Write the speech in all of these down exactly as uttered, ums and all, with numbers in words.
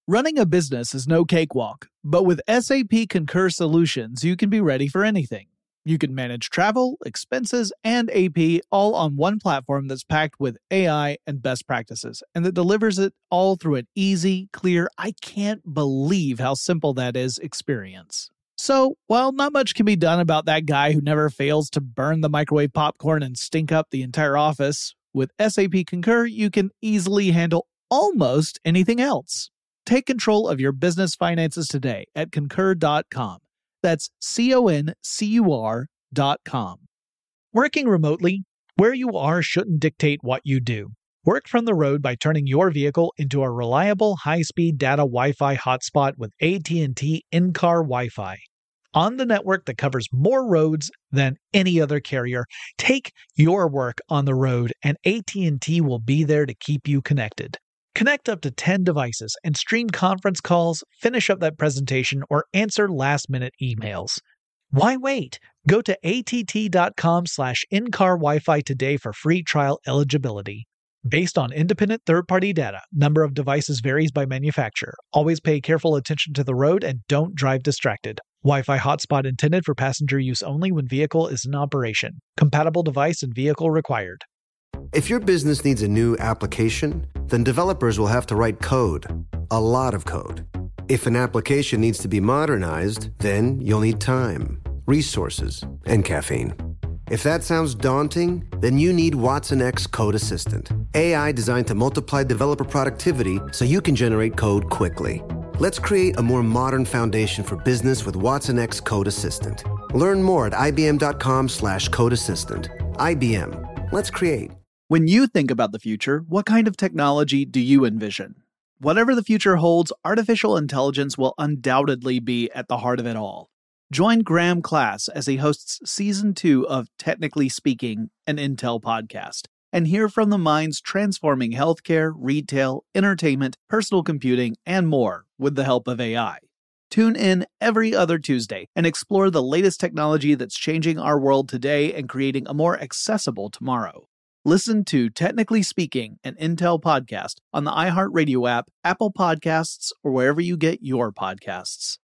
Running a business is no cakewalk, but with S A P Concur Solutions, you can be ready for anything. You can manage travel, expenses, and A P all on one platform that's packed with A I and best practices, and that delivers it all through an easy, clear, I can't believe how simple that is experience. So, while not much can be done about that guy who never fails to burn the microwave popcorn and stink up the entire office, with S A P Concur, you can easily handle almost anything else. Take control of your business finances today at concur dot com. That's C O N C U R dot com. Working remotely, where you are shouldn't dictate what you do. Work from the road by turning your vehicle into a reliable high-speed data Wi-Fi hotspot with A T and T in-car Wi-Fi. On the network that covers more roads than any other carrier, take your work on the road and A T and T will be there to keep you connected. Connect up to ten devices and stream conference calls, finish up that presentation, or answer last-minute emails. Why wait? Go to A T T dot com slash in-car Wi-Fi today for free trial eligibility. Based on independent third-party data, number of devices varies by manufacturer. Always pay careful attention to the road and don't drive distracted. Wi-Fi hotspot intended for passenger use only when vehicle is in operation. Compatible device and vehicle required. If your business needs a new application, then developers will have to write code. A lot of code. If an application needs to be modernized, then you'll need time, resources, and caffeine. If that sounds daunting, then you need Watson X Code Assistant. A I designed to multiply developer productivity so you can generate code quickly. Let's create a more modern foundation for business with Watson X Code Assistant. Learn more at ibm.com slash code assistant. I B M. Let's create. When you think about the future, what kind of technology do you envision? Whatever the future holds, artificial intelligence will undoubtedly be at the heart of it all. Join Graham Class as he hosts Season two of Technically Speaking, an Intel podcast, and hear from the minds transforming healthcare, retail, entertainment, personal computing, and more with the help of A I. Tune in every other Tuesday and explore the latest technology that's changing our world today and creating a more accessible tomorrow. Listen to Technically Speaking, an Intel podcast on the iHeartRadio app, Apple Podcasts, or wherever you get your podcasts.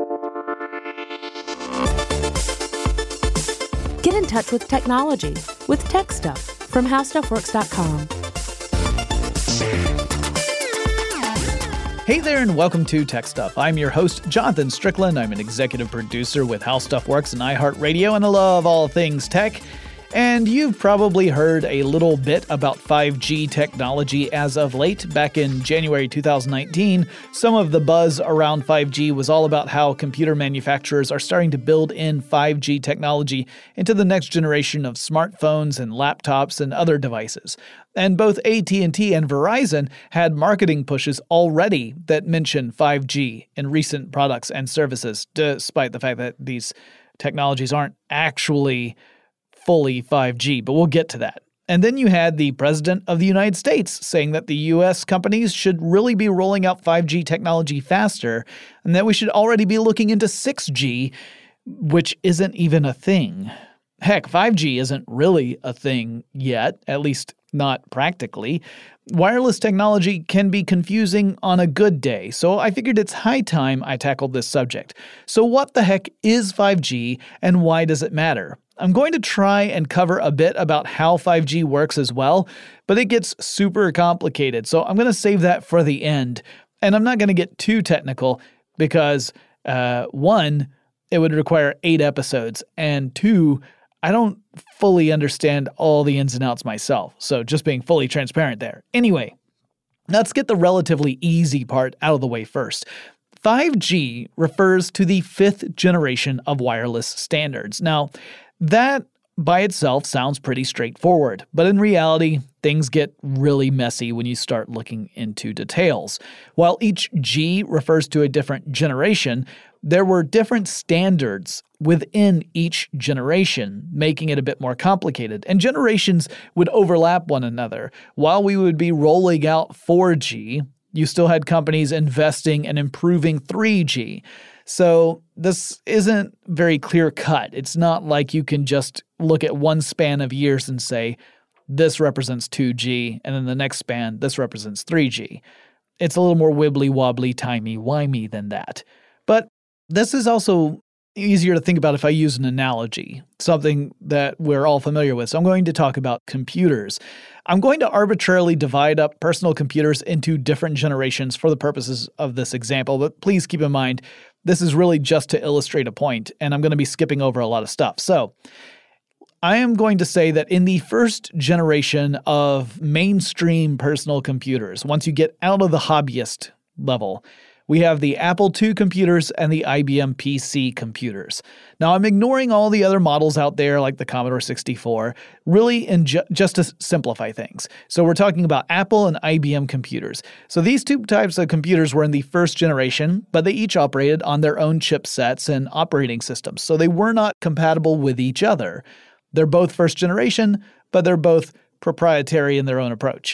Get in touch with technology with Tech Stuff from how stuff works dot com. Hey there and welcome to Tech Stuff. I'm your host, Jonathan Strickland. I'm an executive producer with How Stuff Works and iHeartRadio, and I love all things tech. And you've probably heard a little bit about five G technology as of late. Back in January two thousand nineteen, some of the buzz around five G was all about how computer manufacturers are starting to build in five G technology into the next generation of smartphones and laptops and other devices. And both A T and T and Verizon had marketing pushes already that mention five G in recent products and services, despite the fact that these technologies aren't actually fully five G, but we'll get to that. And then you had the President of the United States saying that the U S companies should really be rolling out five G technology faster, and that we should already be looking into six G, which isn't even a thing. Heck, five G isn't really a thing yet, at least not practically. Wireless technology can be confusing on a good day, so I figured it's high time I tackled this subject. So what the heck is five G, and why does it matter? I'm going to try and cover a bit about how five G works as well, but it gets super complicated, so I'm going to save that for the end. And I'm not going to get too technical because, uh, one, it would require eight episodes, and two, I don't fully understand all the ins and outs myself, so just being fully transparent there. Anyway, let's get the relatively easy part out of the way first. five G refers to the fifth generation of wireless standards. Now, that by itself sounds pretty straightforward, but in reality, things get really messy when you start looking into details. While each G refers to a different generation, there were different standards within each generation, making it a bit more complicated, and generations would overlap one another. While we would be rolling out four G, you still had companies investing and improving three G. So this isn't very clear-cut. It's not like you can just look at one span of years and say, this represents two G, and then the next span, this represents three G. it's a little more wibbly-wobbly, timey-wimey than that. But this is also easier to think about if I use an analogy, something that we're all familiar with. So I'm going to talk about computers. I'm going to arbitrarily divide up personal computers into different generations for the purposes of this example, but please keep in mind, this is really just to illustrate a point, and I'm going to be skipping over a lot of stuff. So I am going to say that in the first generation of mainstream personal computers, once you get out of the hobbyist level, we have the Apple two computers and the I B M P C computers. Now, I'm ignoring all the other models out there like the Commodore sixty-four, really in ju- just to simplify things. So we're talking about Apple and I B M computers. So these two types of computers were in the first generation, but they each operated on their own chipsets and operating systems. So they were not compatible with each other. They're both first generation, but they're both proprietary in their own approach.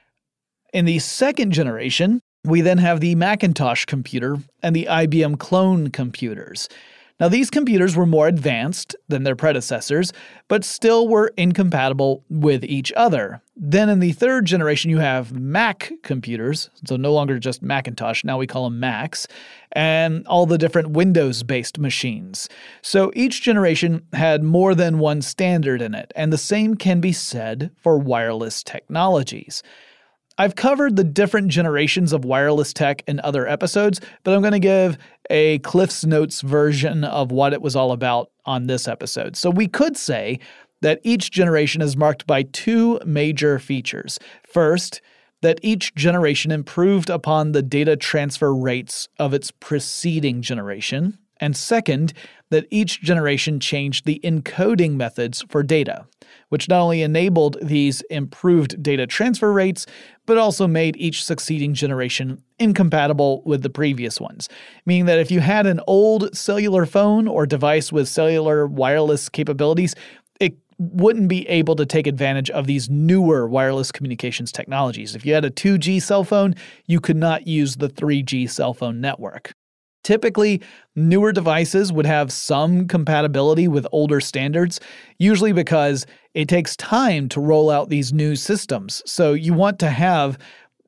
In the second generation, we then have the Macintosh computer and the I B M clone computers. Now, these computers were more advanced than their predecessors, but still were incompatible with each other. Then in the third generation, you have Mac computers, so no longer just Macintosh, now we call them Macs, and all the different Windows-based machines. So each generation had more than one standard in it, and the same can be said for wireless technologies. I've covered the different generations of wireless tech in other episodes, but I'm going to give a Cliff's Notes version of what it was all about on this episode. So we could say that each generation is marked by two major features. First, that each generation improved upon the data transfer rates of its preceding generation. And second, that each generation changed the encoding methods for data, which not only enabled these improved data transfer rates, but also made each succeeding generation incompatible with the previous ones. Meaning that if you had an old cellular phone or device with cellular wireless capabilities, it wouldn't be able to take advantage of these newer wireless communications technologies. If you had a two G cell phone, you could not use the three G cell phone network. Typically, newer devices would have some compatibility with older standards, usually because it takes time to roll out these new systems. So you want to have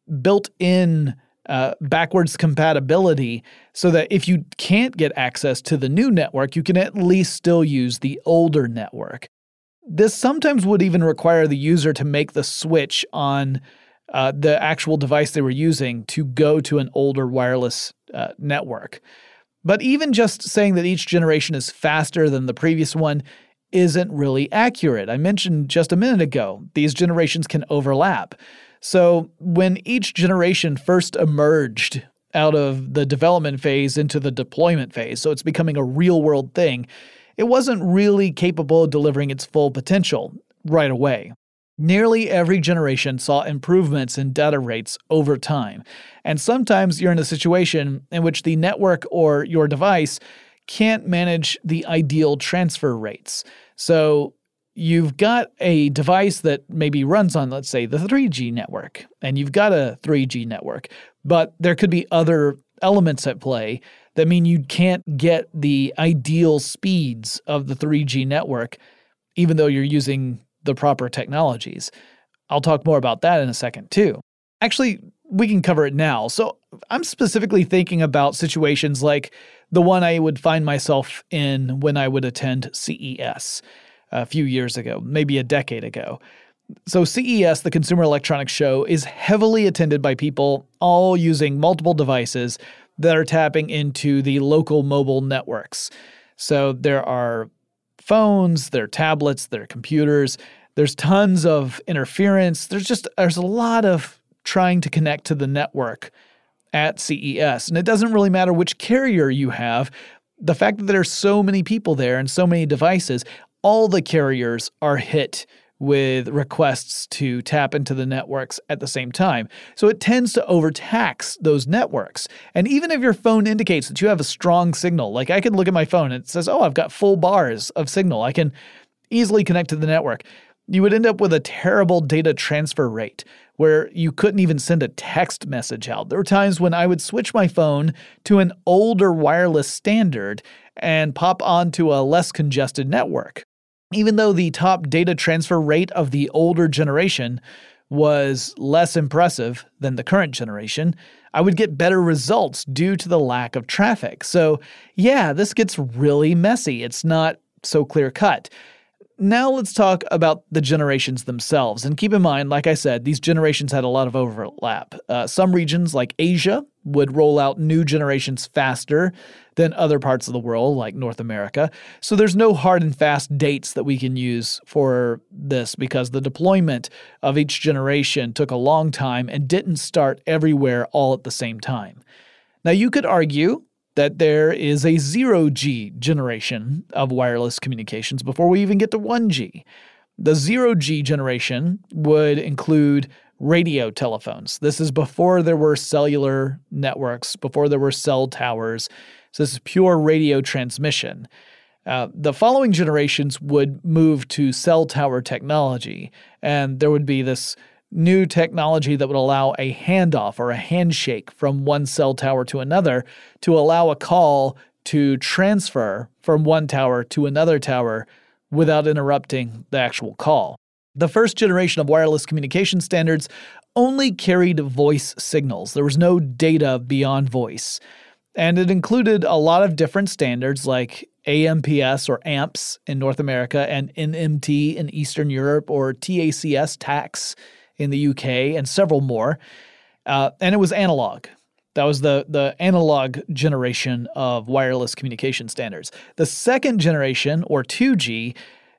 built-in uh, backwards compatibility so that if you can't get access to the new network, you can at least still use the older network. This sometimes would even require the user to make the switch on Uh, the actual device they were using to go to an older wireless uh, network. But even just saying that each generation is faster than the previous one isn't really accurate. I mentioned just a minute ago, these generations can overlap. So when each generation first emerged out of the development phase into the deployment phase, so it's becoming a real-world thing, it wasn't really capable of delivering its full potential right away. Nearly every generation saw improvements in data rates over time, and sometimes you're in a situation in which the network or your device can't manage the ideal transfer rates. So you've got a device that maybe runs on, let's say, the three G network, and you've got a three G network, but there could be other elements at play that mean you can't get the ideal speeds of the three G network, even though you're using the proper technologies. I'll talk more about that in a second too. Actually, we can cover it now. So I'm specifically thinking about situations like the one I would find myself in when I would attend C E S a few years ago, maybe a decade ago. So C E S, the Consumer Electronics Show, is heavily attended by people all using multiple devices that are tapping into the local mobile networks. So there are phones, there are tablets, there are computers. There's tons of interference. There's just, there's a lot of trying to connect to the network at C E S. And it doesn't really matter which carrier you have. The fact that there's so many people there and so many devices, all the carriers are hit with requests to tap into the networks at the same time. So it tends to overtax those networks. And even if your phone indicates that you have a strong signal, like I can look at my phone and it says, oh, I've got full bars of signal, I can easily connect to the network, you would end up with a terrible data transfer rate where you couldn't even send a text message out. There were times when I would switch my phone to an older wireless standard and pop onto a less congested network. Even though the top data transfer rate of the older generation was less impressive than the current generation, I would get better results due to the lack of traffic. So yeah, this gets really messy. It's not so clear-cut. Now let's talk about the generations themselves. And keep in mind, like I said, these generations had a lot of overlap. Uh, some regions, like Asia, would roll out new generations faster than other parts of the world, like North America. So there's no hard and fast dates that we can use for this because the deployment of each generation took a long time and didn't start everywhere all at the same time. Now you could argue that there is a zero G generation of wireless communications before we even get to one G. The zero G generation would include radio telephones. This is before there were cellular networks, before there were cell towers. So this is pure radio transmission. Uh, the following generations would move to cell tower technology, and there would be this new technology that would allow a handoff or a handshake from one cell tower to another to allow a call to transfer from one tower to another tower without interrupting the actual call. The first generation of wireless communication standards only carried voice signals. There was no data beyond voice. And it included a lot of different standards like A M P S or A M P S in North America and N M T in Eastern Europe or T A C S, T A C S, in the U K, and several more. Uh, and it was analog. That was the, the analog generation of wireless communication standards. The second generation, or two G,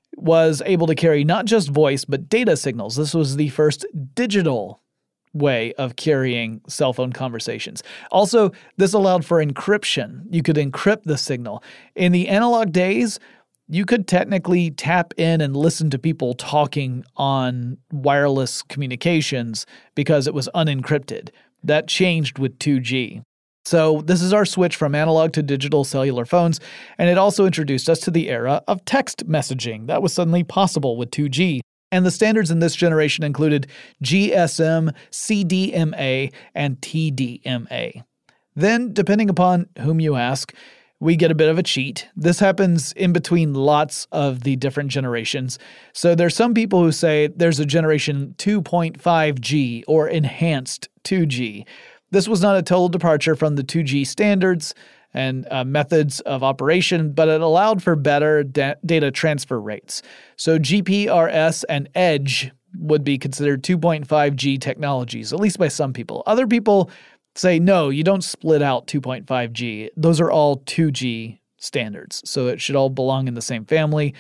was able to carry not just voice, but data signals. This was the first digital way of carrying cell phone conversations. Also, this allowed for encryption. You could encrypt the signal. In the analog days, you could technically tap in and listen to people talking on wireless communications because it was unencrypted. That changed with two G. So this is our switch from analog to digital cellular phones, and it also introduced us to the era of text messaging. That was suddenly possible with two G. And the standards in this generation included G S M, C D M A, and T D M A. Then, depending upon whom you ask, we get a bit of a cheat. This happens in between lots of the different generations. So there's some people who say there's a generation two point five G or enhanced two G. This was not a total departure from the two G standards and uh, methods of operation, but it allowed for better da- data transfer rates. So G P R S and EDGE would be considered two point five G technologies, at least by some people. Other people say, no, you don't split out two point five G. Those are all two G standards, so it should all belong in the same family.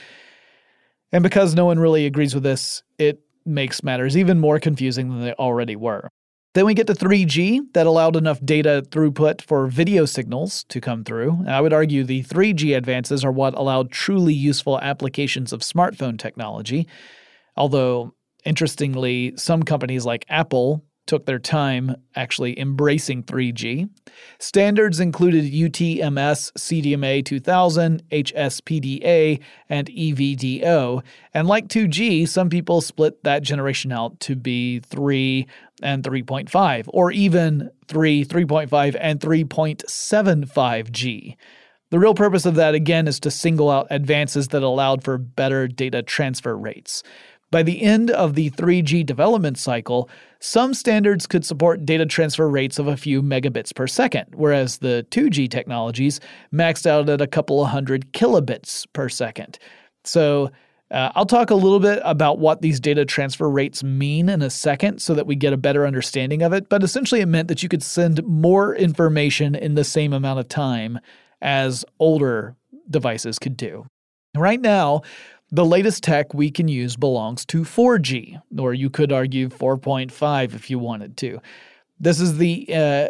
And because no one really agrees with this, it makes matters even more confusing than they already were. Then we get to three G that allowed enough data throughput for video signals to come through. And I would argue the three G advances are what allowed truly useful applications of smartphone technology. Although, interestingly, some companies like Apple took their time actually embracing three G. Standards included U T M S, C D M A two thousand, H S P D A, and E V D O. And like two G, some people split that generation out to be three and three point five, or even three, three point five, and three point seven five G. The real purpose of that, again, is to single out advances that allowed for better data transfer rates. By the end of the three G development cycle, some standards could support data transfer rates of a few megabits per second, whereas the two G technologies maxed out at a couple of hundred kilobits per second. So uh, I'll talk a little bit about what these data transfer rates mean in a second so that we get a better understanding of it, but essentially it meant that you could send more information in the same amount of time as older devices could do. Right now, the latest tech we can use belongs to four G, or you could argue four point five if you wanted to. This is the uh,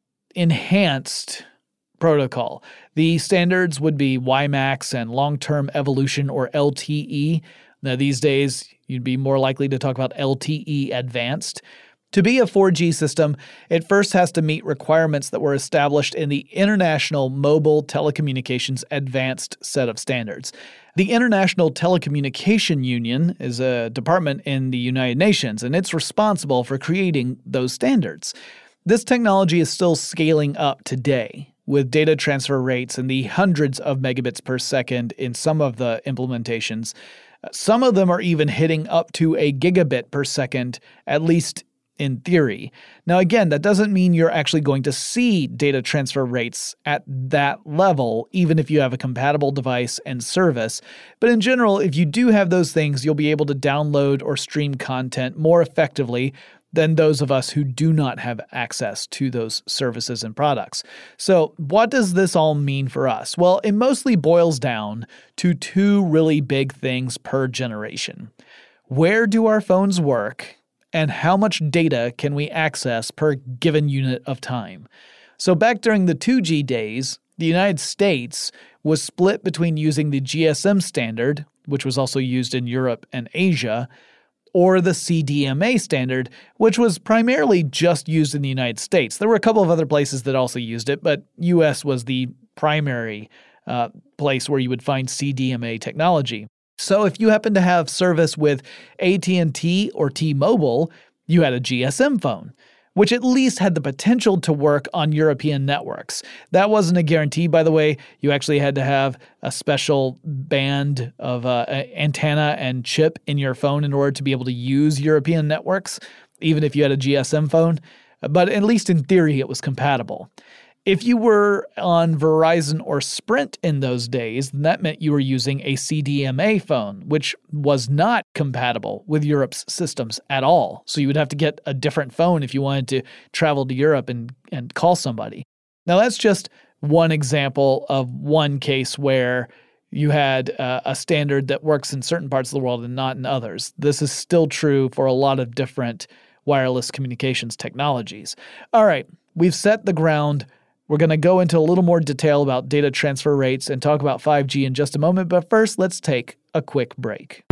enhanced protocol. The standards would be WiMAX and long-term evolution, or L T E. Now, these days, you'd be more likely to talk about L T E advanced. To be a four G system, it first has to meet requirements that were established in the International Mobile Telecommunications Advanced Set of Standards. The International Telecommunication Union is a department in the United Nations, and it's responsible for creating those standards. This technology is still scaling up today, with data transfer rates in the hundreds of megabits per second in some of the implementations. Some of them are even hitting up to a gigabit per second, at least in theory. Now, again, that doesn't mean you're actually going to see data transfer rates at that level, even if you have a compatible device and service. But in general, if you do have those things, you'll be able to download or stream content more effectively than those of us who do not have access to those services and products. So what does this all mean for us? Well, it mostly boils down to two really big things per generation. Where do our phones work, and how much data can we access per given unit of time? So back during the two G days, the United States was split between using the G S M standard, which was also used in Europe and Asia, or the C D M A standard, which was primarily just used in the United States. There were a couple of other places that also used it, but U S was the primary uh, place where you would find C D M A technology. So if you happen to have service with A T and T or T-Mobile, you had a G S M phone, which at least had the potential to work on European networks. That wasn't a guarantee, by the way. You actually had to have a special band of uh, antenna and chip in your phone in order to be able to use European networks, even if you had a G S M phone. But at least in theory, it was compatible. If you were on Verizon or Sprint in those days, then that meant you were using a C D M A phone, which was not compatible with Europe's systems at all. So you would have to get a different phone if you wanted to travel to Europe and, and call somebody. Now, that's just one example of one case where you had uh, a standard that works in certain parts of the world and not in others. This is still true for a lot of different wireless communications technologies. All right, we've set the ground. We're going to go into a little more detail about data transfer rates and talk about five G in just a moment, but first, let's take a quick break.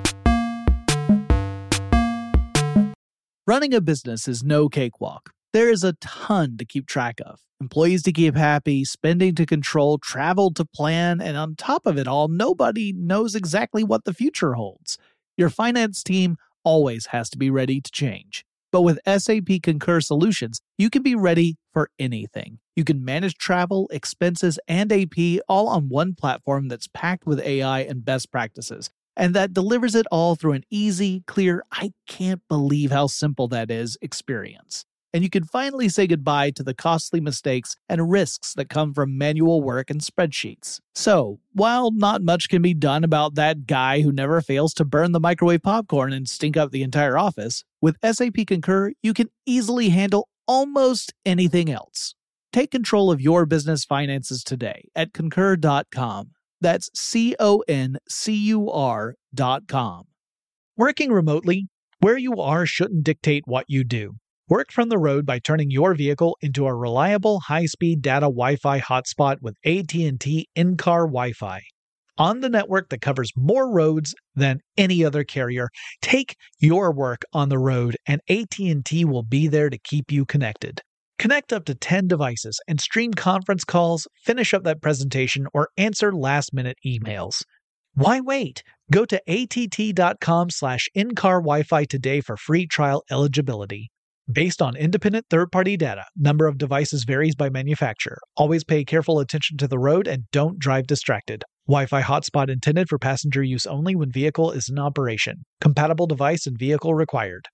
Running a business is no cakewalk. There is a ton to keep track of. Employees to keep happy, spending to control, travel to plan, and on top of it all, nobody knows exactly what the future holds. Your finance team always has to be ready to change. But with S A P Concur Solutions, you can be ready for anything. You can manage travel, expenses, and A P all on one platform that's packed with A I and best practices, and that delivers it all through an easy, clear, I can't believe how simple that is experience. And you can finally say goodbye to the costly mistakes and risks that come from manual work and spreadsheets. So, while not much can be done about that guy who never fails to burn the microwave popcorn and stink up the entire office, with S A P Concur, you can easily handle almost anything else. Take control of your business finances today at concur dot com. That's C O N C U R dot com. Working remotely, where you are shouldn't dictate what you do. Work from the road by turning your vehicle into a reliable high-speed data Wi-Fi hotspot with A T and T in-car Wi-Fi. On the network that covers more roads than any other carrier, take your work on the road and A T and T will be there to keep you connected. Connect up to ten devices and stream conference calls, finish up that presentation, or answer last-minute emails. Why wait? Go to att.com slash in-car Wi-Fi today for free trial eligibility. Based on independent third-party data, number of devices varies by manufacturer. Always pay careful attention to the road and don't drive distracted. Wi-Fi hotspot intended for passenger use only when vehicle is in operation. Compatible device and vehicle required.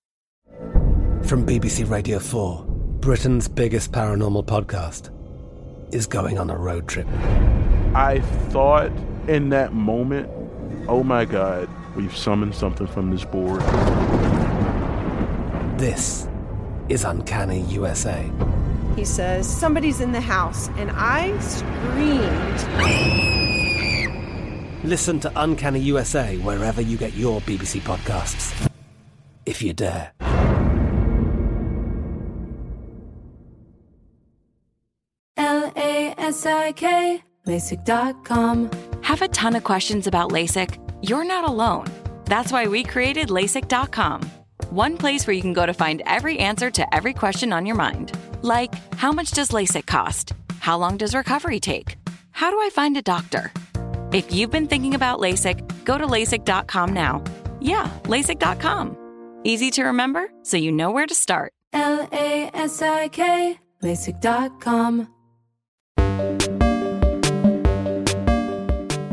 From B B C Radio four, Britain's biggest paranormal podcast is going on a road trip. I thought in that moment, oh my God, we've summoned something from this board. This is Uncanny U S A. He says, somebody's in the house, and I screamed. Listen to Uncanny U S A wherever you get your B B C podcasts, if you dare. L A S I K, LASIK dot com. Have a ton of questions about LASIK? You're not alone. That's why we created LASIK dot com. One place where you can go to find every answer to every question on your mind. Like, how much does LASIK cost? How long does recovery take? How do I find a doctor? If you've been thinking about LASIK, go to LASIK dot com now. Yeah, LASIK dot com. Easy to remember, so you know where to start. L A S I K, LASIK dot com.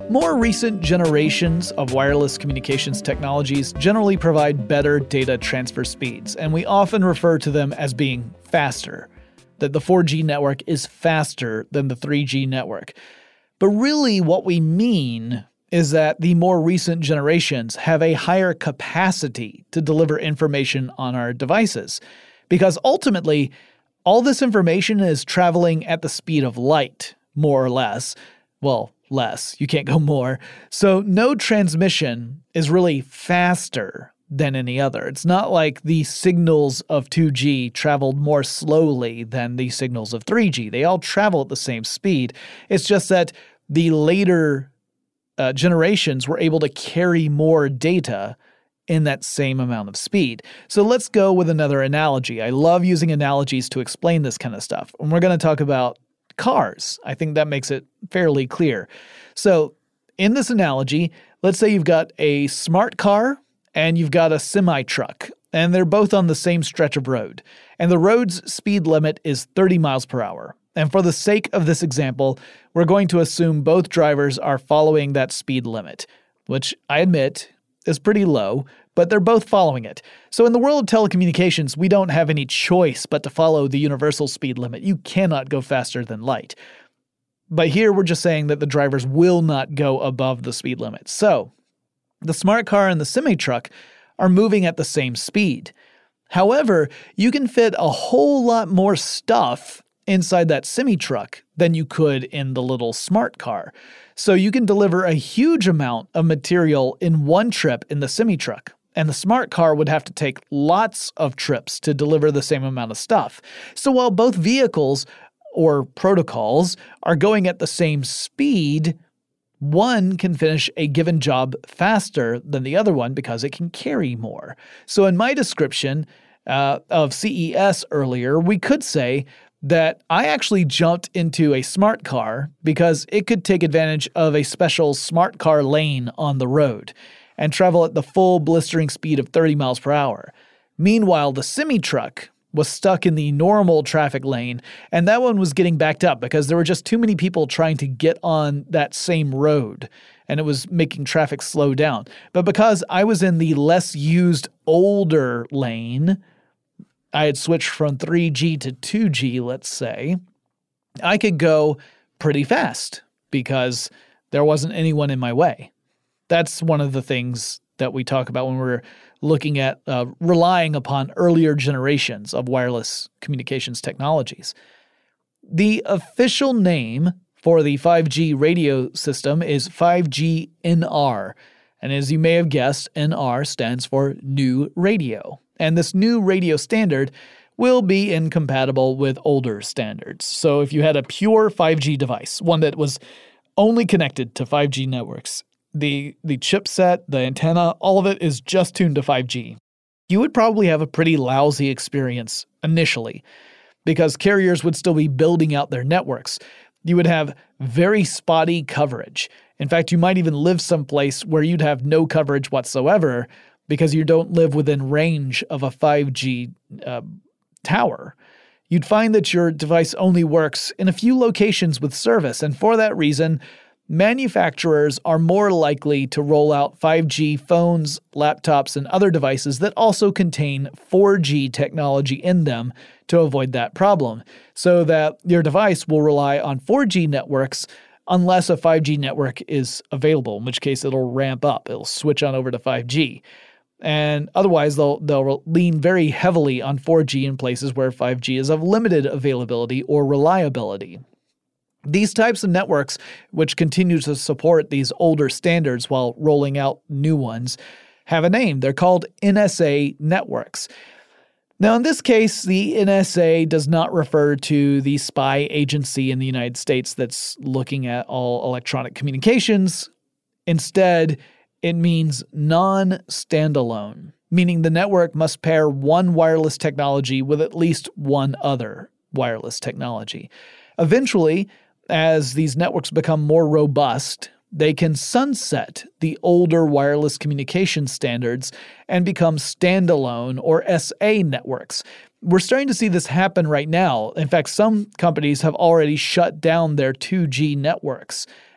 More recent generations of wireless communications technologies generally provide better data transfer speeds, and we often refer to them as being faster, that the four G network is faster than the three G network. But really what we mean is that the more recent generations have a higher capacity to deliver information on our devices, because ultimately, all this information is traveling at the speed of light, more or less. Well, less. You can't go more. So no transmission is really faster than any other. It's not like the signals of two G traveled more slowly than the signals of three G. They all travel at the same speed. It's just that the later uh, generations were able to carry more data in that same amount of speed. So let's go with another analogy. I love using analogies to explain this kind of stuff. And we're going to talk about cars. I think that makes it fairly clear. So in this analogy, let's say you've got a smart car and you've got a semi-truck, and they're both on the same stretch of road. And the road's speed limit is thirty miles per hour. And for the sake of this example, we're going to assume both drivers are following that speed limit, which I admit is pretty low, but they're both following it. So in the world of telecommunications, we don't have any choice but to follow the universal speed limit. You cannot go faster than light. But here we're just saying that the drivers will not go above the speed limit. So the smart car and the semi-truck are moving at the same speed. However, you can fit a whole lot more stuff inside that semi-truck than you could in the little smart car. So you can deliver a huge amount of material in one trip in the semi-truck, and the smart car would have to take lots of trips to deliver the same amount of stuff. So while both vehicles or protocols are going at the same speed, one can finish a given job faster than the other one because it can carry more. So in my description uh, of C E S earlier, we could say that I actually jumped into a smart car because it could take advantage of a special smart car lane on the road and travel at the full blistering speed of thirty miles per hour. Meanwhile, the semi-truck was stuck in the normal traffic lane, and that one was getting backed up because there were just too many people trying to get on that same road, and it was making traffic slow down. But because I was in the less used older lane, I had switched from three G to two G, let's say, I could go pretty fast because there wasn't anyone in my way. That's one of the things that we talk about when we're looking at uh, relying upon earlier generations of wireless communications technologies. The official name for the five G radio system is five G N R, and as you may have guessed, N R stands for New Radio. And this new radio standard will be incompatible with older standards. So if you had a pure five G device, one that was only connected to five G networks, the the chipset, the antenna, all of it is just tuned to five G, you would probably have a pretty lousy experience initially because carriers would still be building out their networks. You would have very spotty coverage. In fact, you might even live someplace where you'd have no coverage whatsoever because you don't live within range of a five G uh, tower. You'd find that your device only works in a few locations with service, and for that reason, manufacturers are more likely to roll out five G phones, laptops, and other devices that also contain four G technology in them to avoid that problem, so that your device will rely on four G networks unless a five G network is available, in which case it'll ramp up. It'll switch on over to five G. And otherwise, they'll they'll lean very heavily on four G in places where five G is of limited availability or reliability. These types of networks, which continue to support these older standards while rolling out new ones, have a name. They're called N S A networks. Now, in this case, the N S A does not refer to the spy agency in the United States that's looking at all electronic communications. Instead, it means non-standalone, meaning the network must pair one wireless technology with at least one other wireless technology. Eventually, as these networks become more robust, they can sunset the older wireless communication standards and become standalone or S A networks. We're starting to see this happen right now. In fact, some companies have already shut down their two G networks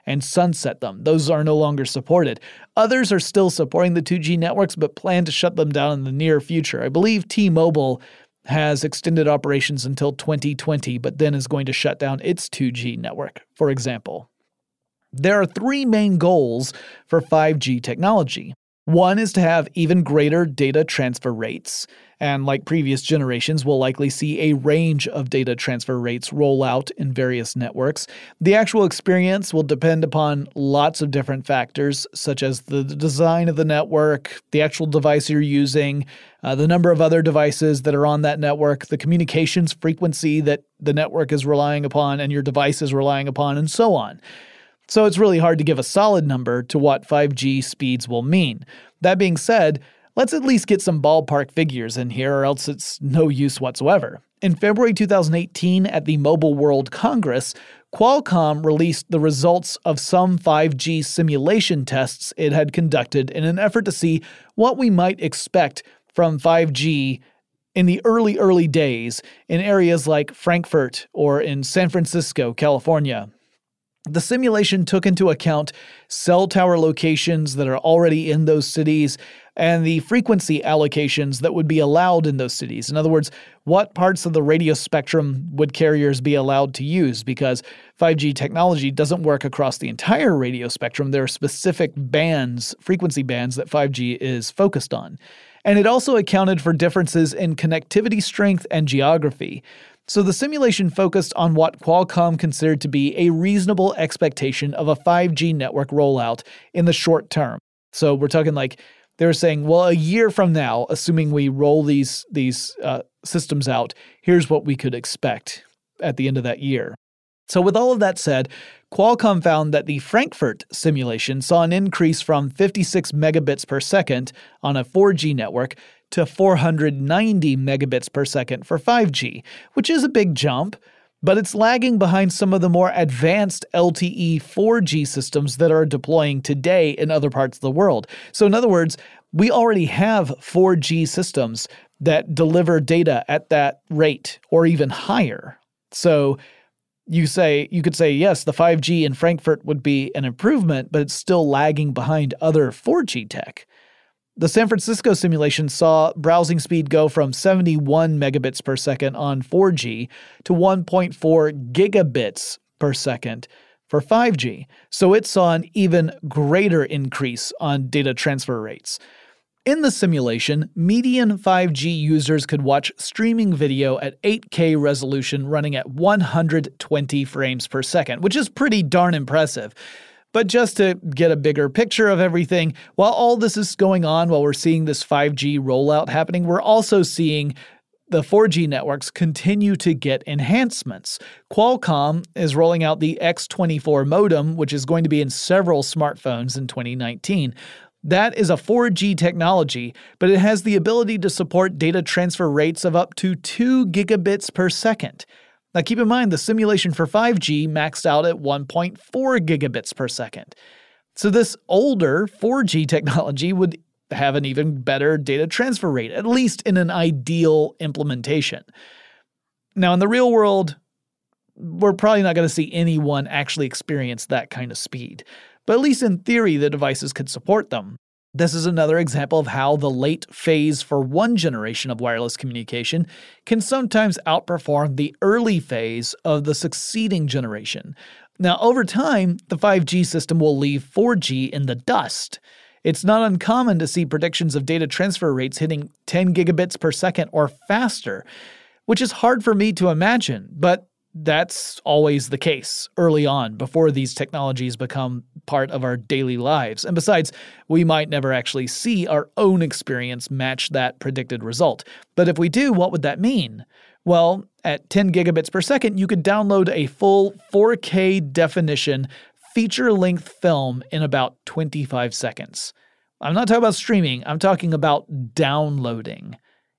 and sunset them. Those are no longer supported. Others are still supporting the two G networks, but plan to shut them down in the near future. I believe T-Mobile has extended operations until twenty twenty, but then is going to shut down its two G network, for example. There are three main goals for five G technology. One is to have even greater data transfer rates, and like previous generations, we'll likely see a range of data transfer rates roll out in various networks. The actual experience will depend upon lots of different factors, such as the design of the network, the actual device you're using, uh, the number of other devices that are on that network, the communications frequency that the network is relying upon and your device is relying upon, and so on. So it's really hard to give a solid number to what five G speeds will mean. That being said, let's at least get some ballpark figures in here, or else it's no use whatsoever. In February two thousand eighteen, at the Mobile World Congress, Qualcomm released the results of some five G simulation tests it had conducted in an effort to see what we might expect from five G in the early, early days in areas like Frankfurt or in San Francisco, California. The simulation took into account cell tower locations that are already in those cities and the frequency allocations that would be allowed in those cities. In other words, what parts of the radio spectrum would carriers be allowed to use? Because five G technology doesn't work across the entire radio spectrum. There are specific bands, frequency bands, that five G is focused on. And it also accounted for differences in connectivity strength and geography. So the simulation focused on what Qualcomm considered to be a reasonable expectation of a five G network rollout in the short term. So we're talking like they were saying, well, a year from now, assuming we roll these, these uh, systems out, here's what we could expect at the end of that year. So with all of that said, Qualcomm found that the Frankfurt simulation saw an increase from fifty-six megabits per second on a four G network to four hundred ninety megabits per second for five G, which is a big jump, but it's lagging behind some of the more advanced L T E four G systems that are deploying today in other parts of the world. So in other words, we already have four G systems that deliver data at that rate or even higher. So you say you could say, yes, the five G in Frankfurt would be an improvement, but it's still lagging behind other four G tech. The San Francisco simulation saw browsing speed go from seventy-one megabits per second on four G to one point four gigabits per second for five G, so it saw an even greater increase on data transfer rates. In the simulation, median five G users could watch streaming video at eight K resolution running at one hundred twenty frames per second, which is pretty darn impressive. But just to get a bigger picture of everything, while all this is going on, while we're seeing this five G rollout happening, we're also seeing the four G networks continue to get enhancements. Qualcomm is rolling out the X twenty-four modem, which is going to be in several smartphones in twenty nineteen. That is a four G technology, but it has the ability to support data transfer rates of up to two gigabits per second. Now keep in mind, the simulation for five G maxed out at one point four gigabits per second. So this older four G technology would have an even better data transfer rate, at least in an ideal implementation. Now in the real world, we're probably not going to see anyone actually experience that kind of speed. But at least in theory, the devices could support them. This is another example of how the late phase for one generation of wireless communication can sometimes outperform the early phase of the succeeding generation. Now, over time, the five G system will leave four G in the dust. It's not uncommon to see predictions of data transfer rates hitting ten gigabits per second or faster, which is hard for me to imagine, but that's always the case early on before these technologies become part of our daily lives. And besides, we might never actually see our own experience match that predicted result. But if we do, what would that mean? Well, at ten gigabits per second, you could download a full four K definition feature-length film in about twenty-five seconds. I'm not talking about streaming, I'm talking about downloading.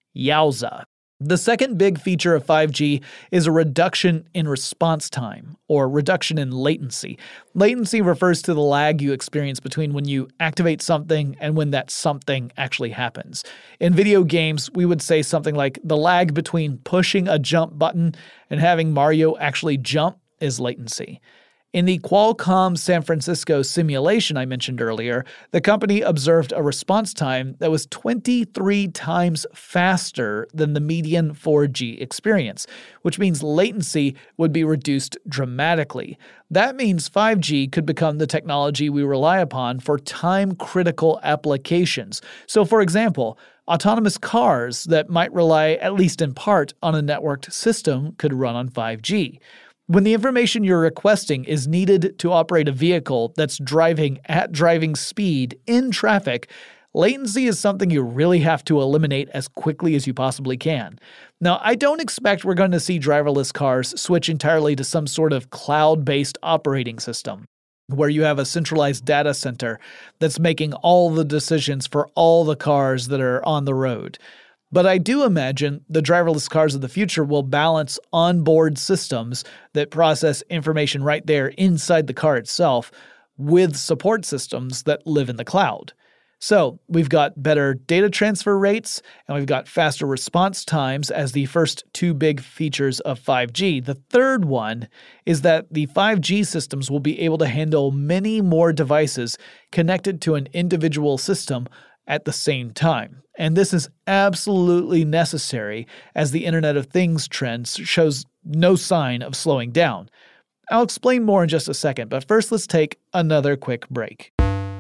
Yowza. The second big feature of five G is a reduction in response time, or reduction in latency. Latency refers to the lag you experience between when you activate something and when that something actually happens. In video games, we would say something like the lag between pushing a jump button and having Mario actually jump is latency. In the Qualcomm San Francisco simulation I mentioned earlier, the company observed a response time that was twenty-three times faster than the median four G experience, which means latency would be reduced dramatically. That means five G could become the technology we rely upon for time-critical applications. So, for example, autonomous cars that might rely, at least in part, on a networked system could run on five G. When the information you're requesting is needed to operate a vehicle that's driving at driving speed in traffic, latency is something you really have to eliminate as quickly as you possibly can. Now, I don't expect we're going to see driverless cars switch entirely to some sort of cloud-based operating system, where you have a centralized data center that's making all the decisions for all the cars that are on the road. But I do imagine the driverless cars of the future will balance onboard systems that process information right there inside the car itself with support systems that live in the cloud. So we've got better data transfer rates, and we've got faster response times as the first two big features of five G. The third one is that the five G systems will be able to handle many more devices connected to an individual system at the same time. And this is absolutely necessary as the Internet of Things trend shows no sign of slowing down. I'll explain more in just a second, but first let's take another quick break.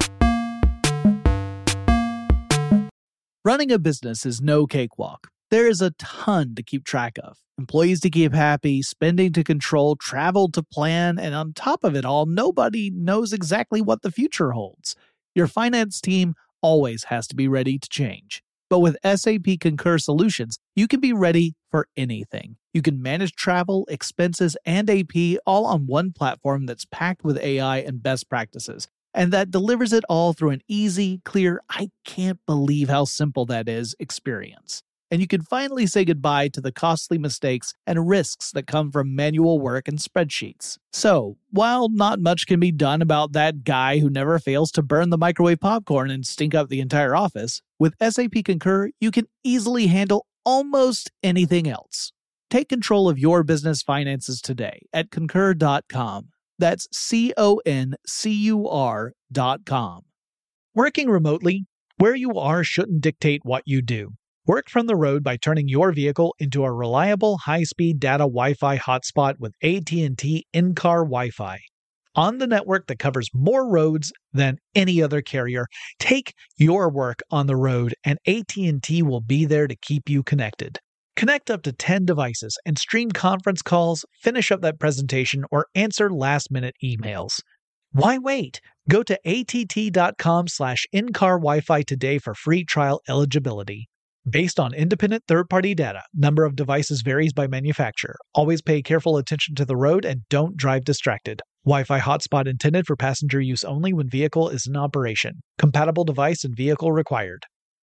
Running a business is no cakewalk. There is a ton to keep track of. Employees to keep happy, spending to control, travel to plan, and on top of it all, nobody knows exactly what the future holds. Your finance team always has to be ready to change. But with S A P Concur Solutions, you can be ready for anything. You can manage travel, expenses, and A P all on one platform that's packed with A I and best practices, and that delivers it all through an easy, clear, I can't believe how simple that is experience. And you can finally say goodbye to the costly mistakes and risks that come from manual work and spreadsheets. So, while not much can be done about that guy who never fails to burn the microwave popcorn and stink up the entire office, with S A P Concur, you can easily handle almost anything else. Take control of your business finances today at concur dot com. That's C O N C U R dot com. Working remotely, where you are shouldn't dictate what you do. Work from the road by turning your vehicle into a reliable high-speed data Wi-Fi hotspot with A T and T in-car Wi-Fi. On the network that covers more roads than any other carrier, take your work on the road and A T and T will be there to keep you connected. Connect up to ten devices and stream conference calls, finish up that presentation, or answer last-minute emails. Why wait? Go to A T T dot com slash in-car Wi-Fi today for free trial eligibility. Based on independent third-party data, number of devices varies by manufacturer. Always pay careful attention to the road and don't drive distracted. Wi-Fi hotspot intended for passenger use only when vehicle is in operation. Compatible device and vehicle required.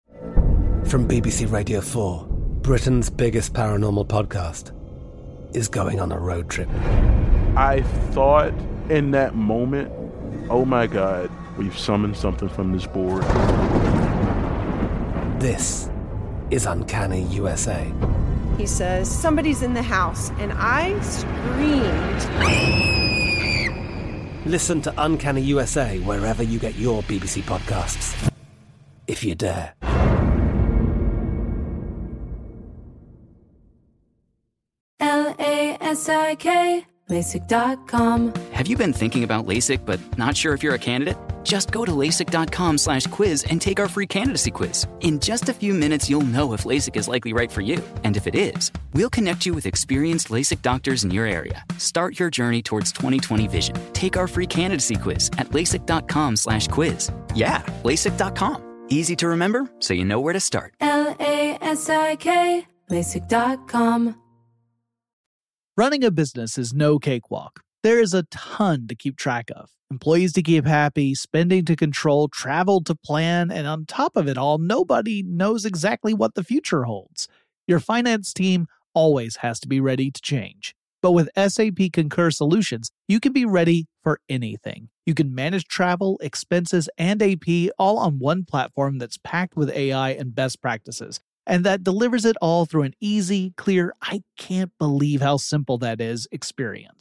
From B B C Radio four, Britain's biggest paranormal podcast is going on a road trip. I thought in that moment, oh my God, we've summoned something from this board. This is Uncanny U S A. He says, somebody's in the house, and I screamed. Listen to Uncanny U S A wherever you get your B B C podcasts, if you dare. L A S I K, LASIK dot com. Have you been thinking about LASIK but not sure if you're a candidate? Just go to LASIK dot com slash quiz and take our free candidacy quiz. In just a few minutes, you'll know if LASIK is likely right for you. And if it is, we'll connect you with experienced LASIK doctors in your area. Start your journey towards twenty twenty vision. Take our free candidacy quiz at LASIK dot com slash quiz. Yeah, LASIK dot com. Easy to remember, so you know where to start. L A S I K, LASIK dot com. Running a business is no cakewalk. There is a ton to keep track of. Employees to keep happy, spending to control, travel to plan, and on top of it all, nobody knows exactly what the future holds. Your finance team always has to be ready to change. But with S A P Concur Solutions, you can be ready for anything. You can manage travel, expenses, and A P all on one platform that's packed with A I and best practices, and that delivers it all through an easy, clear, I can't believe how simple that is experience.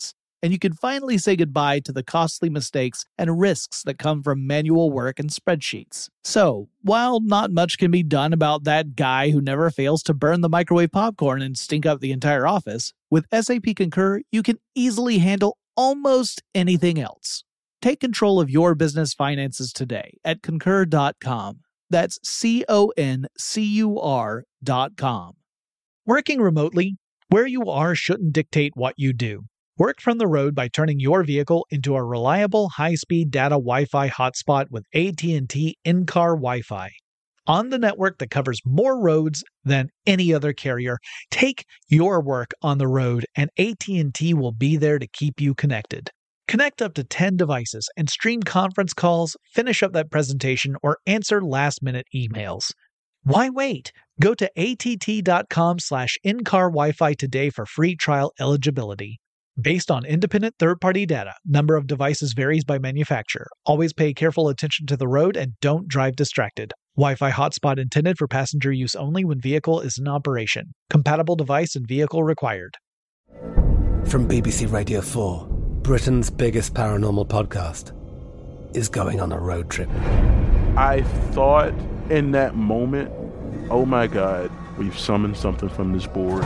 and you can finally say goodbye to the costly mistakes and risks that come from manual work and spreadsheets. So, while not much can be done about that guy who never fails to burn the microwave popcorn and stink up the entire office, with S A P Concur, you can easily handle almost anything else. Take control of your business finances today at concur dot com. That's C O N C U R dot com. Working remotely, where you are shouldn't dictate what you do. Work from the road by turning your vehicle into a reliable high-speed data Wi-Fi hotspot with A T and T in-car Wi-Fi. On the network that covers more roads than any other carrier, take your work on the road and A T and T will be there to keep you connected. Connect up to ten devices and stream conference calls, finish up that presentation, or answer last-minute emails. Why wait? Go to att.com slash in-car Wi-Fi today for free trial eligibility. Based on independent third-party data, number of devices varies by manufacturer. Always pay careful attention to the road and don't drive distracted. Wi-Fi hotspot intended for passenger use only when vehicle is in operation. Compatible device and vehicle required. From B B C Radio four, Britain's biggest paranormal podcast is going on a road trip. I thought in that moment, oh my God, we've summoned something from this board.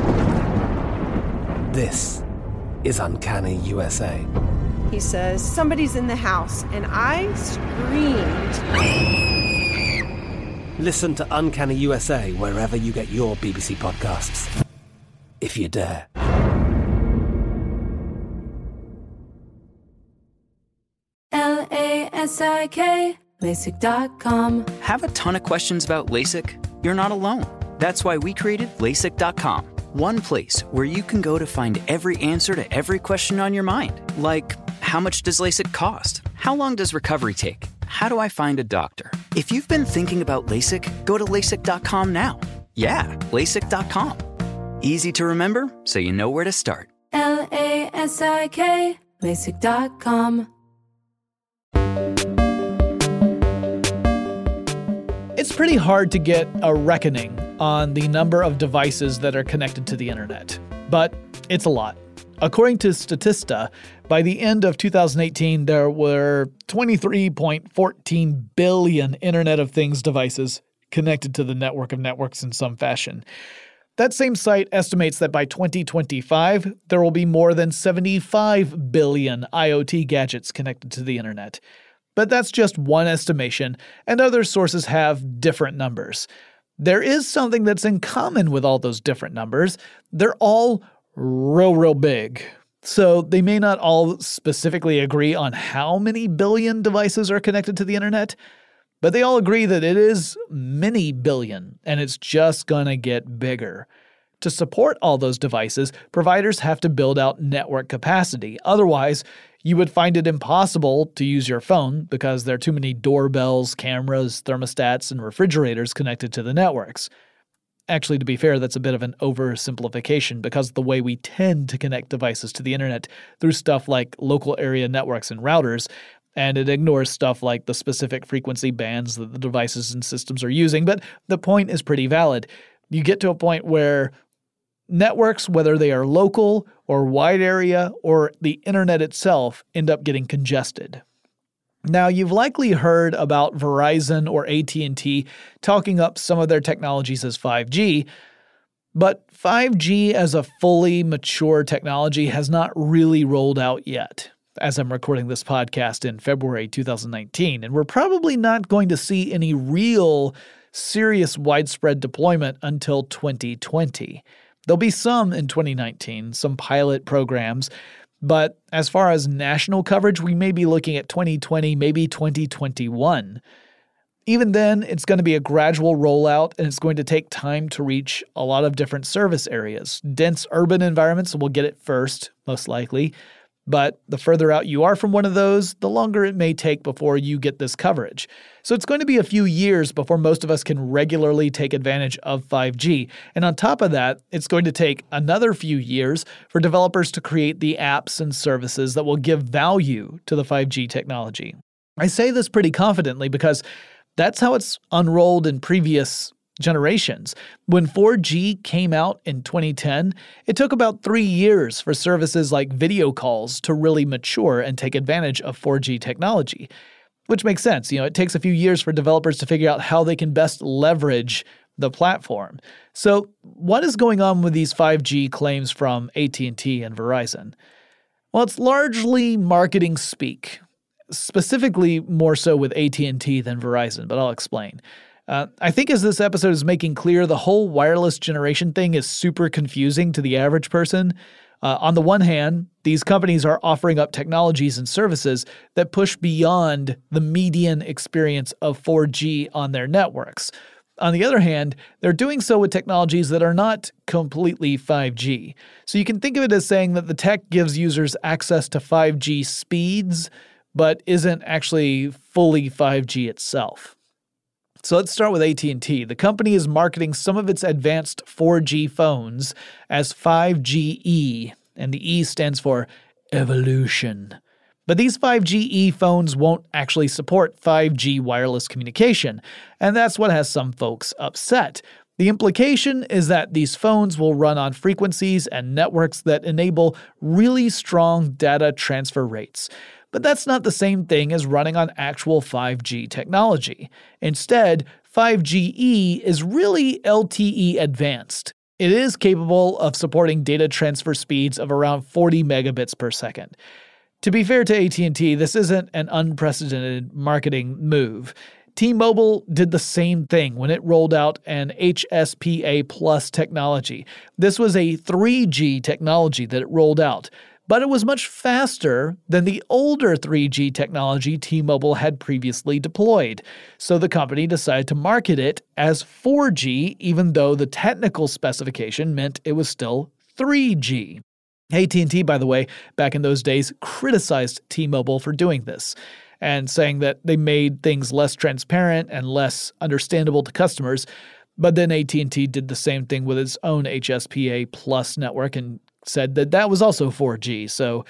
This is Uncanny U S A. He says, somebody's in the house, and I screamed. Listen to Uncanny U S A wherever you get your B B C podcasts, if you dare. L A S I K, LASIK dot com. Have a ton of questions about LASIK? You're not alone. That's why we created LASIK dot com. One place where you can go to find every answer to every question on your mind. Like, how much does LASIK cost? How long does recovery take? How do I find a doctor? If you've been thinking about LASIK, go to LASIK dot com now. Yeah, LASIK dot com. Easy to remember, so you know where to start. L A S I K, LASIK dot com. It's pretty hard to get a reckoning on the number of devices that are connected to the internet, but it's a lot. According to Statista, by the end of two thousand eighteen, there were twenty-three point one four billion Internet of Things devices connected to the network of networks in some fashion. That same site estimates that by twenty twenty-five, there will be more than seventy-five billion IoT gadgets connected to the internet. But that's just one estimation, and other sources have different numbers. There is something that's in common with all those different numbers. They're all real, real big. So they may not all specifically agree on how many billion devices are connected to the internet, but they all agree that it is many billion, and it's just gonna get bigger. To support all those devices, providers have to build out network capacity. Otherwise, you would find it impossible to use your phone because there are too many doorbells, cameras, thermostats, and refrigerators connected to the networks. Actually, to be fair, that's a bit of an oversimplification because the way we tend to connect devices to the internet through stuff like local area networks and routers, and it ignores stuff like the specific frequency bands that the devices and systems are using. But the point is pretty valid. You get to a point where networks, whether they are local or wide area or the internet itself, end up getting congested. Now, you've likely heard about Verizon or A T and T talking up some of their technologies as five G, but five G as a fully mature technology has not really rolled out yet, as I'm recording this podcast in February two thousand nineteen, and we're probably not going to see any real serious widespread deployment until twenty twenty. There'll be some in twenty nineteen, some pilot programs, but as far as national coverage, we may be looking at twenty twenty, maybe twenty twenty-one. Even then, it's going to be a gradual rollout, and it's going to take time to reach a lot of different service areas. Dense urban environments will get it first, most likely, but the further out you are from one of those, the longer it may take before you get this coverage. So it's going to be a few years before most of us can regularly take advantage of five G. And on top of that, it's going to take another few years for developers to create the apps and services that will give value to the five G technology. I say this pretty confidently because that's how it's unrolled in previous generations. When four G came out in twenty ten, it took about three years for services like video calls to really mature and take advantage of four G technology. Which makes sense. You know, it takes a few years for developers to figure out how they can best leverage the platform. So what is going on with these five G claims from A T and T and Verizon? Well, it's largely marketing speak, specifically more so with A T and T than Verizon, but I'll explain. Uh, I think as this episode is making clear, the whole wireless generation thing is super confusing to the average person. Uh, on the one hand, these companies are offering up technologies and services that push beyond the median experience of four G on their networks. On the other hand, they're doing so with technologies that are not completely five G. So you can think of it as saying that the tech gives users access to five G speeds, but isn't actually fully five G itself. So let's start with A T and T. The company is marketing some of its advanced four G phones as five G E, and the E stands for evolution. But these five G E phones won't actually support five G wireless communication, and that's what has some folks upset. The implication is that these phones will run on frequencies and networks that enable really strong data transfer rates. But that's not the same thing as running on actual five G technology. Instead, five G E is really L T E advanced. It is capable of supporting data transfer speeds of around forty megabits per second. To be fair to A T and T, this isn't an unprecedented marketing move. T-Mobile did the same thing when it rolled out an H S P A plus technology. This was a three G technology that it rolled out, but it was much faster than the older three G technology T-Mobile had previously deployed. So the company decided to market it as four G, even though the technical specification meant it was still three G. A T and T, by the way, back in those days, criticized T-Mobile for doing this and saying that they made things less transparent and less understandable to customers. But then A T and T did the same thing with its own H S P A plus network and said that that was also four G. So,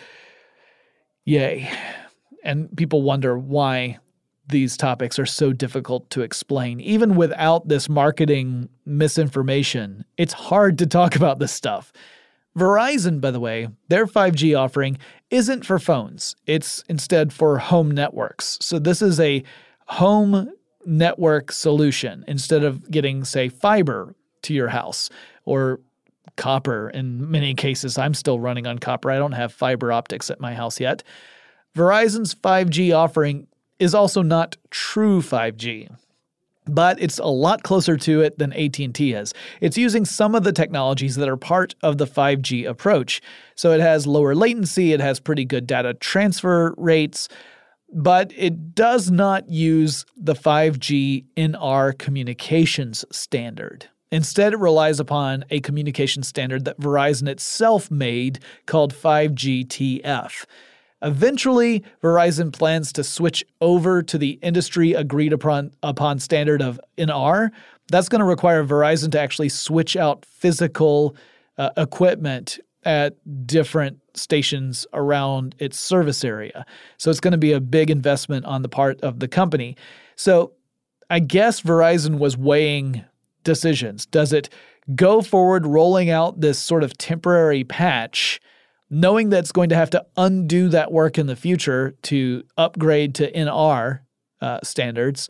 yay. And people wonder why these topics are so difficult to explain. Even without this marketing misinformation, it's hard to talk about this stuff. Verizon, by the way, their five G offering isn't for phones. It's instead for home networks. So this is a home network solution instead of getting, say, fiber to your house or copper. In many cases, I'm still running on copper. I don't have fiber optics at my house yet. Verizon's five G offering is also not true five G. But it's a lot closer to it than A T and T is. It's using some of the technologies that are part of the five G approach. So it has lower latency, it has pretty good data transfer rates, but it does not use the five G N R communications standard. Instead, it relies upon a communication standard that Verizon itself made called five G T F. Eventually, Verizon plans to switch over to the industry agreed upon, upon standard of N R. That's going to require Verizon to actually switch out physical uh, equipment at different stations around its service area. So it's going to be a big investment on the part of the company. So I guess Verizon was weighing decisions. Does it go forward rolling out this sort of temporary patch, knowing that it's going to have to undo that work in the future to upgrade to N R uh, standards?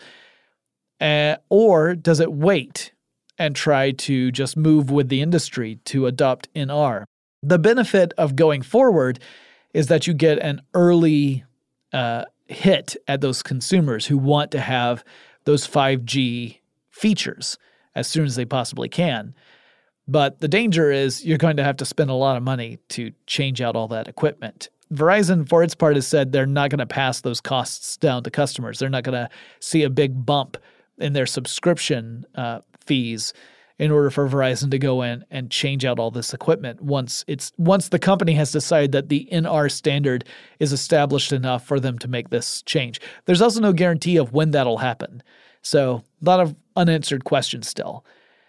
Uh, or does it wait and try to just move with the industry to adopt N R? The benefit of going forward is that you get an early uh, hit at those consumers who want to have those five G features as soon as they possibly can. But the danger is you're going to have to spend a lot of money to change out all that equipment. Verizon, for its part, has said they're not going to pass those costs down to customers. They're not going to see a big bump in their subscription uh, fees in order for Verizon to go in and change out all this equipment once it's once the company has decided that the N R standard is established enough for them to make this change. There's also no guarantee of when that'll happen. So a lot of unanswered questions still.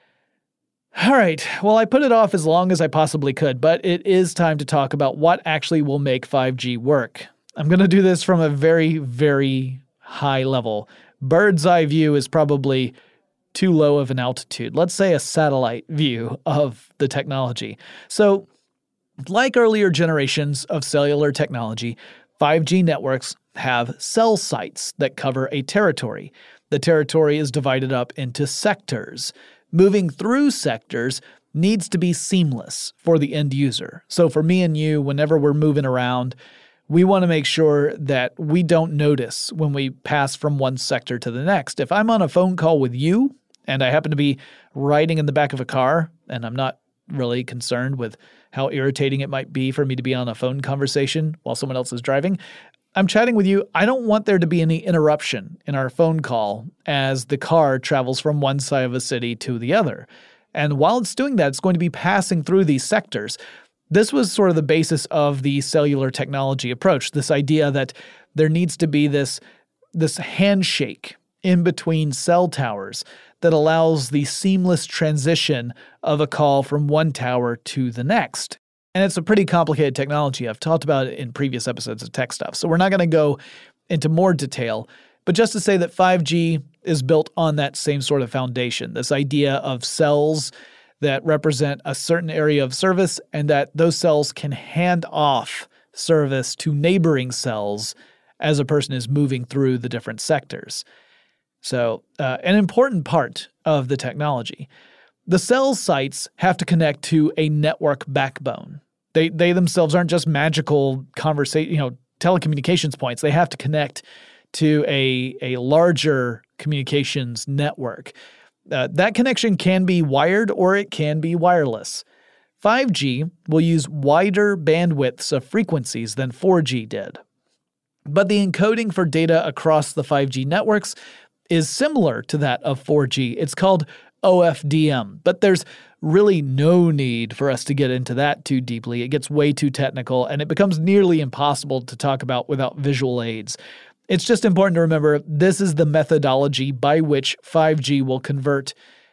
All right, well, I put it off as long as I possibly could, but it is time to talk about what actually will make five G work. I'm going to do this from a very, very high level. Bird's eye view is probably too low of an altitude. Let's say a satellite view of the technology. So, like earlier generations of cellular technology, five G networks have cell sites that cover a territory. The territory is divided up into sectors. Moving through sectors needs to be seamless for the end user. So for me and you, whenever we're moving around, we want to make sure that we don't notice when we pass from one sector to the next. If I'm on a phone call with you and I happen to be riding in the back of a car and I'm not really concerned with how irritating it might be for me to be on a phone conversation while someone else is driving, I'm chatting with you. I don't want there to be any interruption in our phone call as the car travels from one side of a city to the other. And while it's doing that, it's going to be passing through these sectors. This was sort of the basis of the cellular technology approach, this idea that there needs to be this, this handshake in between cell towers that allows the seamless transition of a call from one tower to the next. And it's a pretty complicated technology. I've talked about it in previous episodes of Tech Stuff, so we're not going to go into more detail. But just to say that five G is built on that same sort of foundation, this idea of cells that represent a certain area of service and that those cells can hand off service to neighboring cells as a person is moving through the different sectors. So uh, an important part of the technology. The cell sites have to connect to a network backbone. They they themselves aren't just magical conversation, you know, telecommunications points. They have to connect to a, a larger communications network. Uh, that connection can be wired or it can be wireless. five G will use wider bandwidths of frequencies than four G did. But the encoding for data across the five G networks is similar to that of four G. It's called O F D M, but there's really no need for us to get into that too deeply. It gets way too technical, and it becomes nearly impossible to talk about without visual aids. It's just important to remember this is the methodology by which five G will convert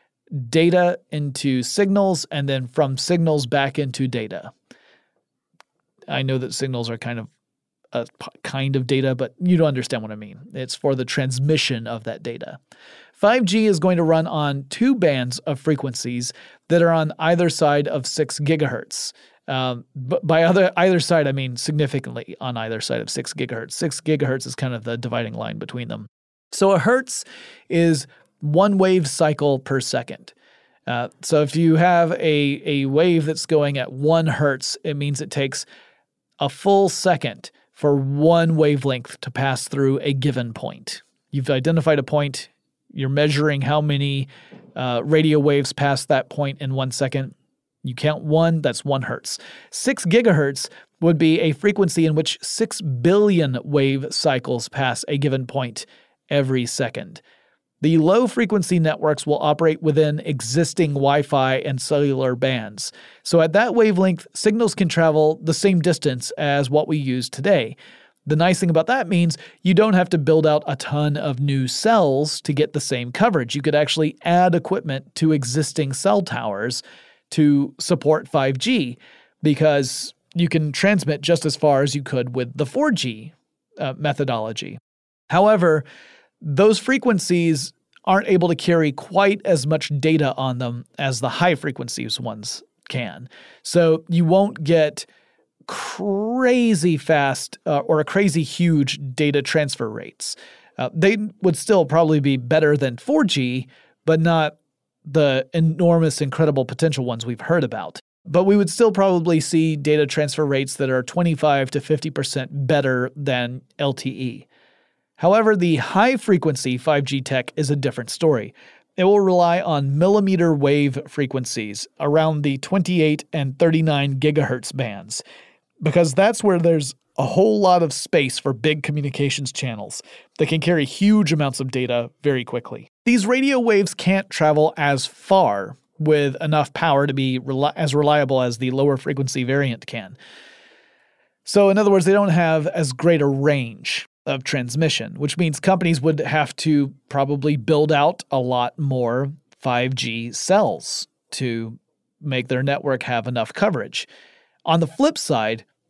data into signals and then from signals back into data. I know that signals are kind of a kind of data, but you don't understand what I mean. It's for the transmission of that data. five G is going to run on two bands of frequencies that are on either side of six gigahertz. Um, but by other either side, I mean significantly on either side of six gigahertz. six gigahertz is kind of the dividing line between them. So a hertz is one wave cycle per second. Uh, so if you have a, a wave that's going at one hertz, it means it takes a full second for one wavelength to pass through a given point. You've identified a point. You're measuring how many uh, radio waves pass that point in one second. You count one, that's one hertz. Six gigahertz would be a frequency in which six billion wave cycles pass a given point every second. The low-frequency networks will operate within existing Wi-Fi and cellular bands. So at that wavelength, signals can travel the same distance as what we use today. The nice thing about that means you don't have to build out a ton of new cells to get the same coverage. You could actually add equipment to existing cell towers to support five G because you can transmit just as far as you could with the four G uh, methodology. However, those frequencies aren't able to carry quite as much data on them as the high frequencies ones can. So you won't get crazy fast uh, or a crazy huge data transfer rates. Uh, they would still probably be better than four G, but not the enormous, incredible potential ones we've heard about. But we would still probably see data transfer rates that are twenty-five to fifty percent better than L T E. However, the high-frequency five G tech is a different story. It will rely on millimeter wave frequencies around the twenty-eight and thirty-nine gigahertz bands, because that's where there's a whole lot of space for big communications channels that can carry huge amounts of data very quickly. These radio waves can't travel as far with enough power to be reli- as reliable as the lower frequency variant can. So in other words, they don't have as great a range of transmission, which means companies would have to probably build out a lot more five G cells to make their network have enough coverage. On the flip side,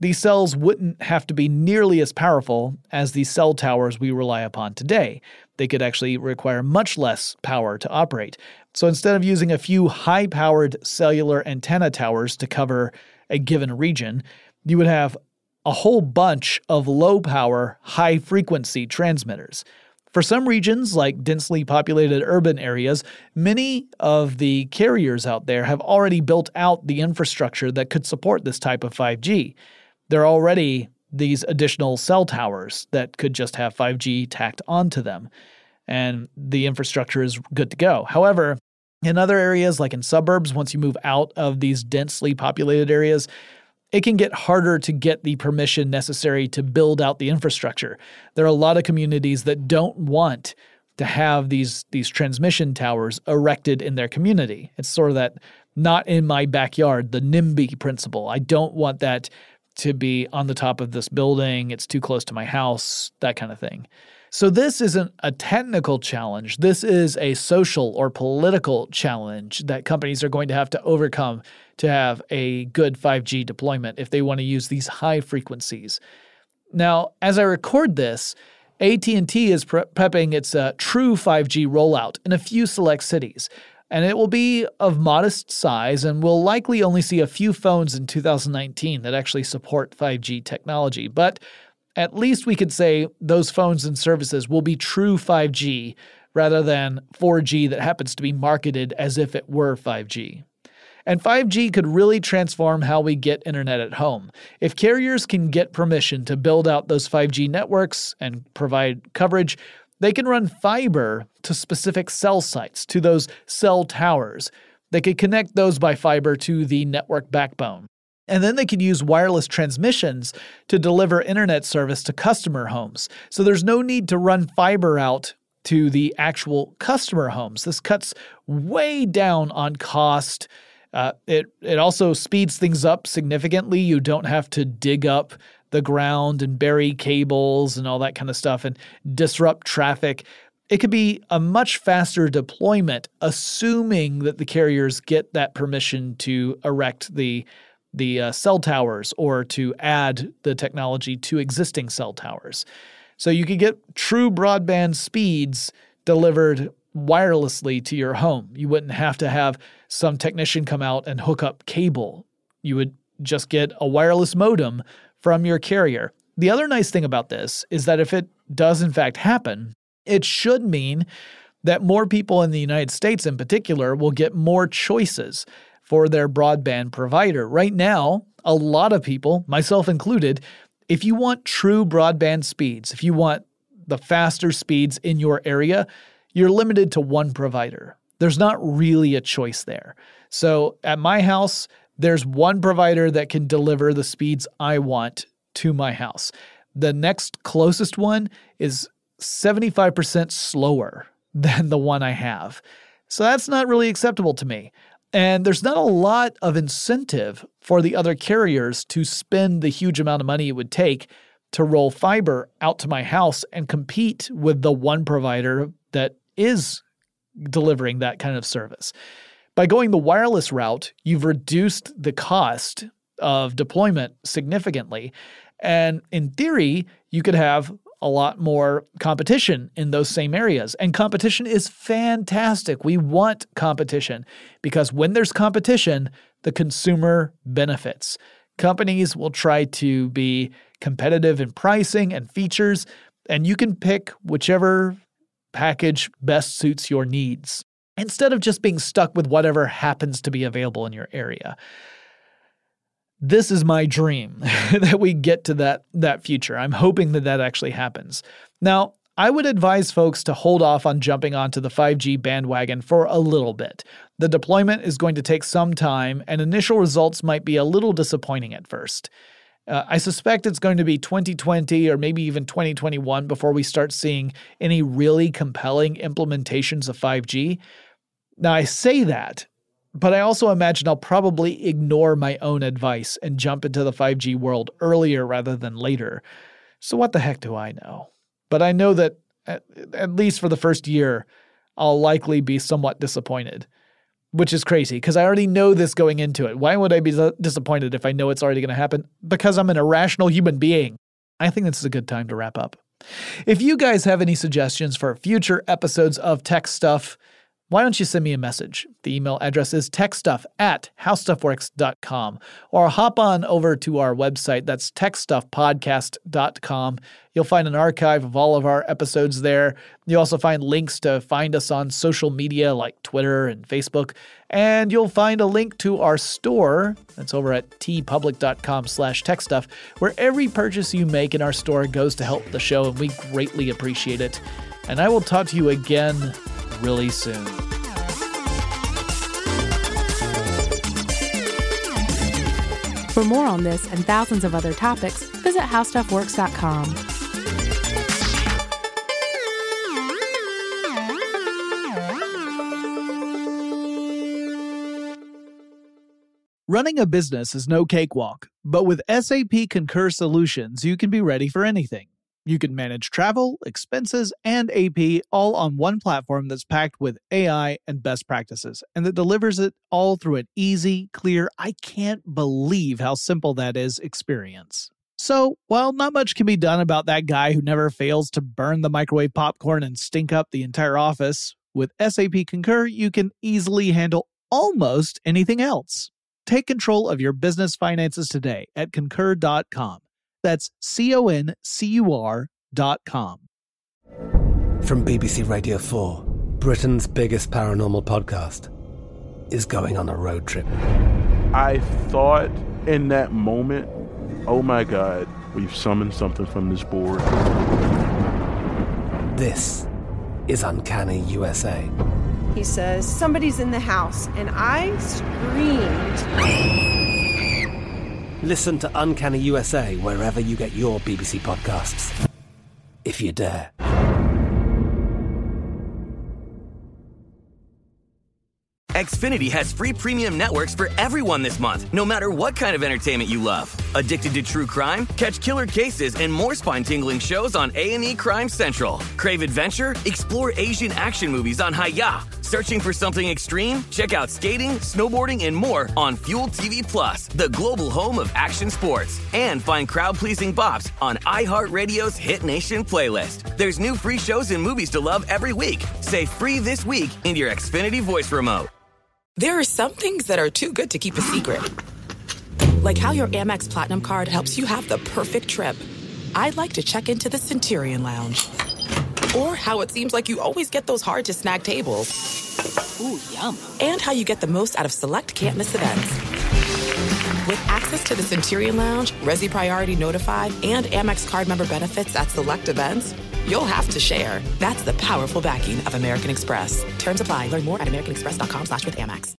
these cells wouldn't have to be nearly as powerful as the cell towers we rely upon today. They could actually require much less power to operate. So instead of using a few high-powered cellular antenna towers to cover a given region, you would have a whole bunch of low-power, high-frequency transmitters. For some regions, like densely populated urban areas, many of the carriers out there have already built out the infrastructure that could support this type of five G. There are already these additional cell towers that could just have five G tacked onto them, and the infrastructure is good to go. However, in other areas, like in suburbs, once you move out of these densely populated areas, it can get harder to get the permission necessary to build out the infrastructure. There are a lot of communities that don't want to have these, these transmission towers erected in their community. It's sort of that not in my backyard, the NIMBY principle. I don't want that to be on the top of this building. It's too close to my house, that kind of thing. So this isn't a technical challenge. This is a social or political challenge that companies are going to have to overcome to have a good five G deployment if they want to use these high frequencies. Now, as I record this, A T and T is pre- prepping its uh, true five G rollout in a few select cities, and it will be of modest size and will likely only see a few phones in two thousand nineteen that actually support five G technology. But at least we could say those phones and services will be true five G rather than four G that happens to be marketed as if it were five G. And five G could really transform how we get internet at home. If carriers can get permission to build out those five G networks and provide coverage, they can run fiber to specific cell sites, to those cell towers. They could connect those by fiber to the network backbone. And then they could use wireless transmissions to deliver internet service to customer homes. So there's no need to run fiber out to the actual customer homes. This cuts way down on cost. Uh, it, it also speeds things up significantly. You don't have to dig up the ground and bury cables and all that kind of stuff and disrupt traffic. It could be a much faster deployment, assuming that the carriers get that permission to erect the the uh, cell towers or to add the technology to existing cell towers. So you could get true broadband speeds delivered wirelessly to your home. You wouldn't have to have some technician come out and hook up cable. You would just get a wireless modem from your carrier. The other nice thing about this is that if it does in fact happen, it should mean that more people in the United States in particular will get more choices for their broadband provider. Right now, a lot of people, myself included, if you want true broadband speeds, if you want the faster speeds in your area, you're limited to one provider. There's not really a choice there. So at my house, there's one provider that can deliver the speeds I want to my house. The next closest one is seventy-five percent slower than the one I have. So that's not really acceptable to me. And there's not a lot of incentive for the other carriers to spend the huge amount of money it would take to roll fiber out to my house and compete with the one provider that is delivering that kind of service. By going the wireless route, you've reduced the cost of deployment significantly. And in theory, you could have a lot more competition in those same areas. And competition is fantastic. We want competition because when there's competition, the consumer benefits. Companies will try to be competitive in pricing and features, and you can pick whichever package best suits your needs instead of just being stuck with whatever happens to be available in your area. This is my dream, that we get to that, that future. I'm hoping that that actually happens. Now, I would advise folks to hold off on jumping onto the five G bandwagon for a little bit. The deployment is going to take some time, and initial results might be a little disappointing at first. Uh, I suspect it's going to be twenty twenty or maybe even twenty twenty-one before we start seeing any really compelling implementations of five G. Now, I say that, but I also imagine I'll probably ignore my own advice and jump into the five G world earlier rather than later. So what the heck do I know? But I know that at, at least for the first year, I'll likely be somewhat disappointed. which is crazy because I already know this going into it. Why would I be disappointed if I know it's already going to happen? Because I'm an irrational human being. I think this is a good time to wrap up. If you guys have any suggestions for future episodes of Tech Stuff, why don't you send me a message? The email address is techstuff at howstuffworks dot com, or hop on over to our website. That's tech stuff podcast dot com. You'll find an archive of all of our episodes there. You'll also find links to find us on social media like Twitter and Facebook. And you'll find a link to our store. That's over at tpublic dot com slash techstuff, where every purchase you make in our store goes to help the show, and we greatly appreciate it. And I will talk to you again really soon. For more on this and thousands of other topics, visit how stuff works dot com. Running a business is no cakewalk, but with S A P Concur Solutions, you can be ready for anything. You can manage travel, expenses, and A P all on one platform that's packed with A I and best practices, and that delivers it all through an easy, clear, I can't believe how simple that is experience. So, while not much can be done about that guy who never fails to burn the microwave popcorn and stink up the entire office, with S A P Concur, you can easily handle almost anything else. Take control of your business finances today at concur dot com. That's C O N C U R dot com. From B B C Radio four, Britain's biggest paranormal podcast is going on a road trip. I thought in that moment, oh my God, we've summoned something from this board. This is Uncanny U S A. He says, somebody's in the house, and I screamed. Listen to Uncanny U S A wherever you get your B B C podcasts, if you dare. Xfinity has free premium networks for everyone this month, no matter what kind of entertainment you love. Addicted to true crime? Catch killer cases and more spine-tingling shows on A and E Crime Central. Crave adventure? Explore Asian action movies on Hi-Ya. Searching for something extreme? Check out skating, snowboarding, and more on Fuel T V Plus, the global home of action sports. And find crowd-pleasing bops on iHeartRadio's Hit Nation playlist. There's new free shows and movies to love every week. Say free this week in your Xfinity voice remote. There are some things that are too good to keep a secret. Like how your Amex Platinum card helps you have the perfect trip. I'd like to check into the Centurion Lounge. Or how it seems like you always get those hard-to-snag tables. Ooh, yum. And how you get the most out of select can't-miss events. With access to the Centurion Lounge, Resi Priority Notified, and Amex card member benefits at select events, you'll have to share. That's the powerful backing of American Express. Terms apply. Learn more at americanexpress.com slash with Amex.